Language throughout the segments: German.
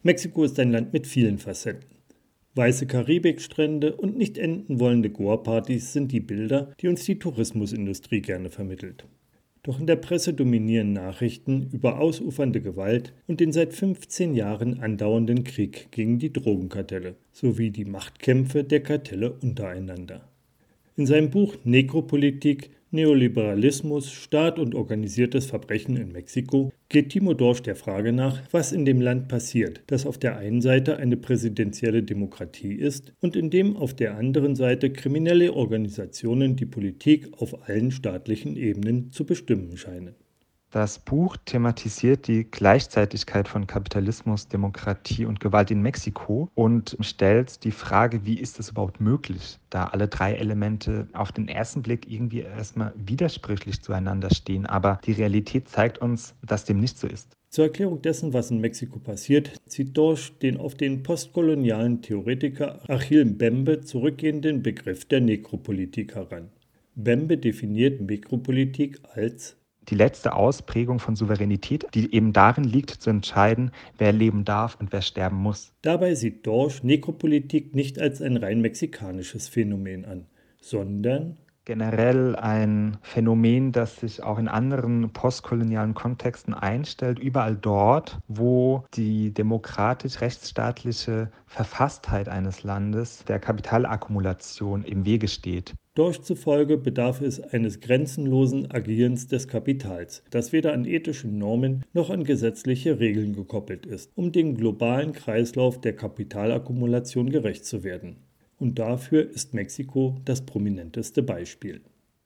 Mexiko ist ein Land mit vielen Facetten. Weiße Karibikstrände und nicht enden wollende Goa-Partys sind die Bilder, die uns die Tourismusindustrie gerne vermittelt. Doch in der Presse dominieren Nachrichten über ausufernde Gewalt und den seit 15 Jahren andauernden Krieg gegen die Drogenkartelle sowie die Machtkämpfe der Kartelle untereinander. In seinem Buch Nekropolitik, Neoliberalismus, Staat und organisiertes Verbrechen in Mexiko geht Timo Dorsch der Frage nach, was in dem Land passiert, das auf der einen Seite eine präsidentielle Demokratie ist und in dem auf der anderen Seite kriminelle Organisationen die Politik auf allen staatlichen Ebenen zu bestimmen scheinen. Das Buch thematisiert die Gleichzeitigkeit von Kapitalismus, Demokratie und Gewalt in Mexiko und stellt die Frage, wie ist es überhaupt möglich, da alle drei Elemente auf den ersten Blick irgendwie erstmal widersprüchlich zueinander stehen. Aber die Realität zeigt uns, dass dem nicht so ist. Zur Erklärung dessen, was in Mexiko passiert, zieht Dorsch den auf den postkolonialen Theoretiker Achille Mbembe zurückgehenden Begriff der Nekropolitik heran. Mbembe definiert Nekropolitik als die letzte Ausprägung von Souveränität, die eben darin liegt, zu entscheiden, wer leben darf und wer sterben muss. Dabei sieht Dorsch Nekropolitik nicht als ein rein mexikanisches Phänomen an, sondern generell ein Phänomen, das sich auch in anderen postkolonialen Kontexten einstellt, überall dort, wo die demokratisch-rechtsstaatliche Verfasstheit eines Landes der Kapitalakkumulation im Wege steht. Dorsch zufolge bedarf es eines grenzenlosen Agierens des Kapitals, das weder an ethische Normen noch an gesetzliche Regeln gekoppelt ist, um dem globalen Kreislauf der Kapitalakkumulation gerecht zu werden. Und dafür ist Mexiko das prominenteste Beispiel.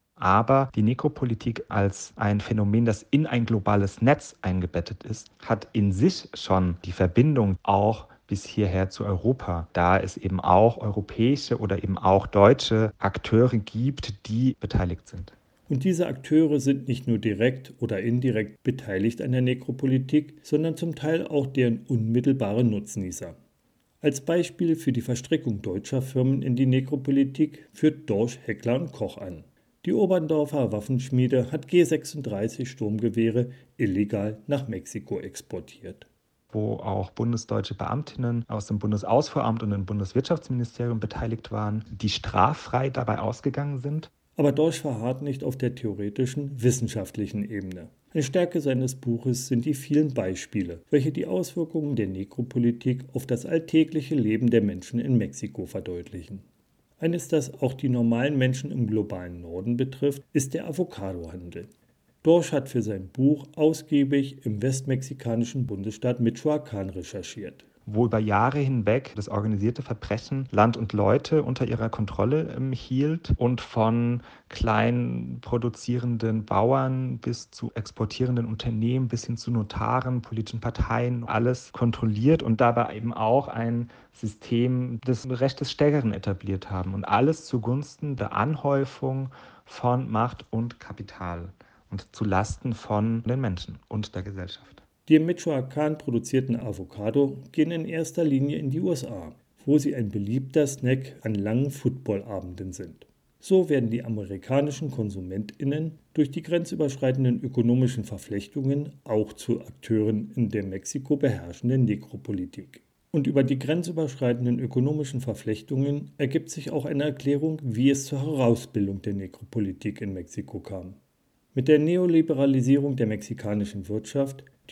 Aber die Nekropolitik als ein Phänomen, das in ein globales Netz eingebettet ist, hat in sich schon die Verbindung auch bis hierher zu Europa, da es eben auch europäische oder eben auch deutsche Akteure gibt, die beteiligt sind. Und diese Akteure sind nicht nur direkt oder indirekt beteiligt an der Nekropolitik, sondern zum Teil auch deren unmittelbare Nutznießer. Als Beispiel für die Verstrickung deutscher Firmen in die Nekropolitik führt Dorsch Heckler & Koch an. Die Oberndorfer Waffenschmiede hat G36 Sturmgewehre illegal nach Mexiko exportiert. Wo auch bundesdeutsche Beamtinnen aus dem Bundesausfuhramt und dem Bundeswirtschaftsministerium beteiligt waren, die straffrei dabei ausgegangen sind. Aber Dorsch verharrt nicht auf der theoretischen, wissenschaftlichen Ebene. Eine Stärke seines Buches sind die vielen Beispiele, welche die Auswirkungen der Nekropolitik auf das alltägliche Leben der Menschen in Mexiko verdeutlichen. Eines, das auch die normalen Menschen im globalen Norden betrifft, ist der Avocadohandel. Dorsch hat für sein Buch ausgiebig im westmexikanischen Bundesstaat Michoacán recherchiert, wo über Jahre hinweg das organisierte Verbrechen Land und Leute unter ihrer Kontrolle hielt und von klein produzierenden Bauern bis zu exportierenden Unternehmen bis hin zu Notaren, politischen Parteien alles kontrolliert und dabei eben auch ein System des Rechts des Stärkeren etabliert haben und alles zugunsten der Anhäufung von Macht und Kapital und zu Lasten von den Menschen und der Gesellschaft. Die in Michoacán produzierten Avocado gehen in erster Linie in die USA, wo sie ein beliebter Snack an langen Footballabenden sind. So werden die amerikanischen KonsumentInnen durch die grenzüberschreitenden ökonomischen Verflechtungen auch zu Akteuren in der Mexiko beherrschenden Nekropolitik. Und über die grenzüberschreitenden ökonomischen Verflechtungen ergibt sich auch eine Erklärung, wie es zur Herausbildung der Nekropolitik in Mexiko kam. Mit der Neoliberalisierung der mexikanischen Wirtschaft, die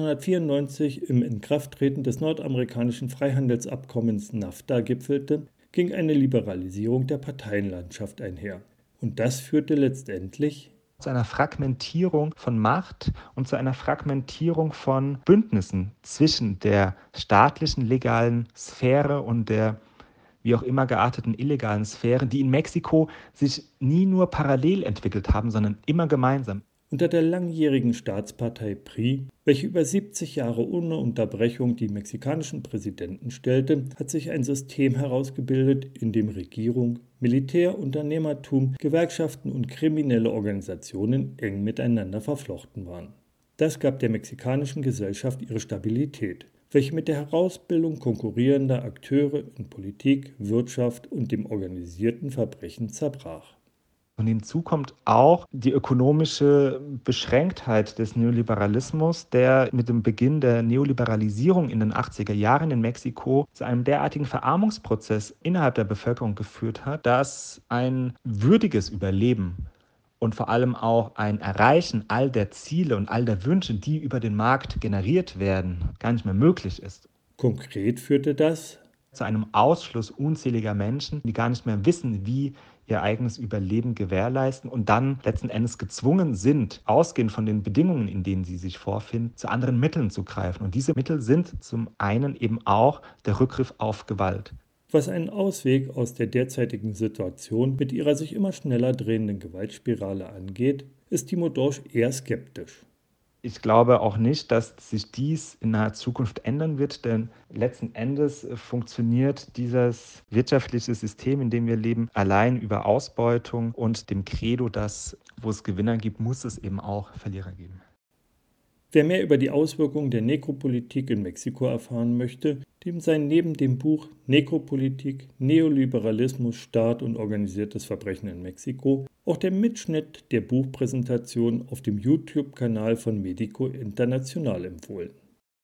1994 im Inkrafttreten des nordamerikanischen Freihandelsabkommens NAFTA gipfelte, ging eine Liberalisierung der Parteienlandschaft einher. Und das führte letztendlich zu einer Fragmentierung von Macht und zu einer Fragmentierung von Bündnissen zwischen der staatlichen legalen Sphäre und der wie auch immer gearteten illegalen Sphären, die in Mexiko sich nie nur parallel entwickelt haben, sondern immer gemeinsam. Unter der langjährigen Staatspartei PRI, welche über 70 Jahre ohne Unterbrechung die mexikanischen Präsidenten stellte, hat sich ein System herausgebildet, in dem Regierung, Militär, Unternehmertum, Gewerkschaften und kriminelle Organisationen eng miteinander verflochten waren. Das gab der mexikanischen Gesellschaft ihre Stabilität, welche mit der Herausbildung konkurrierender Akteure in Politik, Wirtschaft und dem organisierten Verbrechen zerbrach. Und hinzu kommt auch die ökonomische Beschränktheit des Neoliberalismus, der mit dem Beginn der Neoliberalisierung in den 80er Jahren in Mexiko zu einem derartigen Verarmungsprozess innerhalb der Bevölkerung geführt hat, dass ein würdiges Überleben und vor allem auch ein Erreichen all der Ziele und all der Wünsche, die über den Markt generiert werden, gar nicht mehr möglich ist. Konkret führte das Zu einem Ausschluss unzähliger Menschen, die gar nicht mehr wissen, wie ihr eigenes Überleben gewährleisten und dann letzten Endes gezwungen sind, ausgehend von den Bedingungen, in denen sie sich vorfinden, zu anderen Mitteln zu greifen. Und diese Mittel sind zum einen eben auch der Rückgriff auf Gewalt. Was einen Ausweg aus der derzeitigen Situation mit ihrer sich immer schneller drehenden Gewaltspirale angeht, ist Timo Dorsch eher skeptisch. Ich glaube auch nicht, dass sich dies in naher Zukunft ändern wird, denn letzten Endes funktioniert dieses wirtschaftliche System, in dem wir leben, allein über Ausbeutung und dem Credo, dass wo es Gewinner gibt, muss es eben auch Verlierer geben. Wer mehr über die Auswirkungen der Nekropolitik in Mexiko erfahren möchte, dem sei neben dem Buch Nekropolitik, Neoliberalismus, Staat und organisiertes Verbrechen in Mexiko auch der Mitschnitt der Buchpräsentation auf dem YouTube-Kanal von Medico International empfohlen.